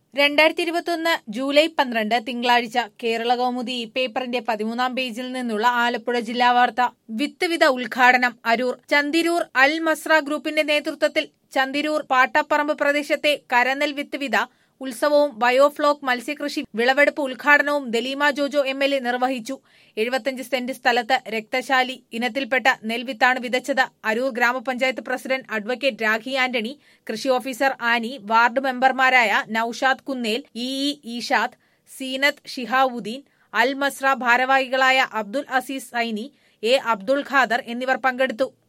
2021 July 12 തിങ്കളാഴ്ച കേരളകൗമുദി പേപ്പറിന്റെ 13-ാം പേജിൽ നിന്നുള്ള ആലപ്പുഴ ജില്ലാ വാർത്ത. വിത്ത് വിത ഉദ്ഘാടനം അരൂർ. ചന്തിരൂർ അൽ മസ്ര ഗ്രൂപ്പിന്റെ നേതൃത്വത്തിൽ ചന്തിരൂർ പാട്ടപ്പറമ്പ് പ്രദേശത്തെ കരനെൽ വിത്ത് വിത ഉത്സവവും ബയോഫ്ലോക്ക് മത്സ്യകൃഷി വിളവെടുപ്പ് ഉദ്ഘാടനവും ദലീമ ജോജോ MLA നിർവഹിച്ചു. 75 സെന്റ് സ്ഥലത്ത് രക്തശാലി ഇനത്തിൽപ്പെട്ട നെൽവിത്താണ് വിതച്ചത്. അരൂർ ഗ്രാമപഞ്ചായത്ത് പ്രസിഡന്റ് അഡ്വക്കേറ്റ് രാഖി ആന്റണി, കൃഷി ഓഫീസർ ആനി, വാർഡ് മെമ്പർമാരായ നൌഷാദ് കുന്നേൽ, ഈഷാദ്, സീനത്ത് ഷിഹാബുദ്ദീൻ, അൽ മസ്ര ഭാരവാഹികളായ അബ്ദുൽ അസീസ് സൈനി, അബ്ദുൽ ഖാദർ എന്നിവർ പങ്കെടുത്തു.